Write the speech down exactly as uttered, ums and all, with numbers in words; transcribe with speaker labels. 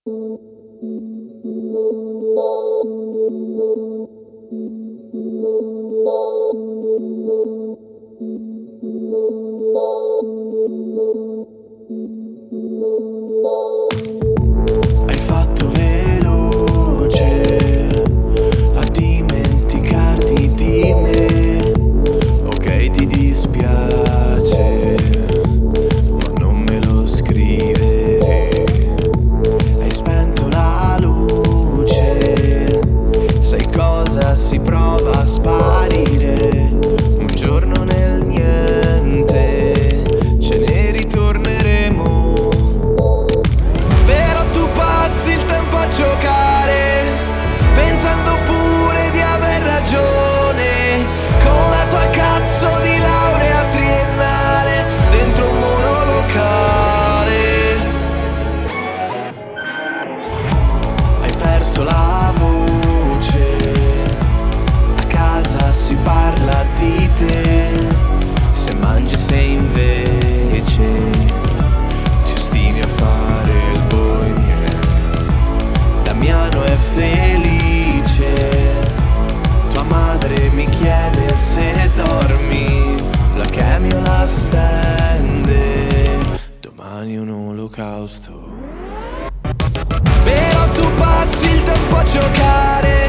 Speaker 1: Hai fatto veloce a dimenticarti di me. Ok, ti dispiace, ma non me lo scrivere. Hai spento la luce, sai cosa si prova a sparire. Un giorno nel niente ce ne ritorneremo. Però tu passi il tempo a giocare, pensando pure di aver ragione, con la tua cazzo di laurea triennale dentro un monolocale. Hai perso la voce, a casa si parla di te. Se mangi se invece ti ostini a fare il bohemian. Damiano è felice, tua madre mi chiede se dormi. La chemio la stende, domani un olocausto. Però tu passi il tempo a giocare,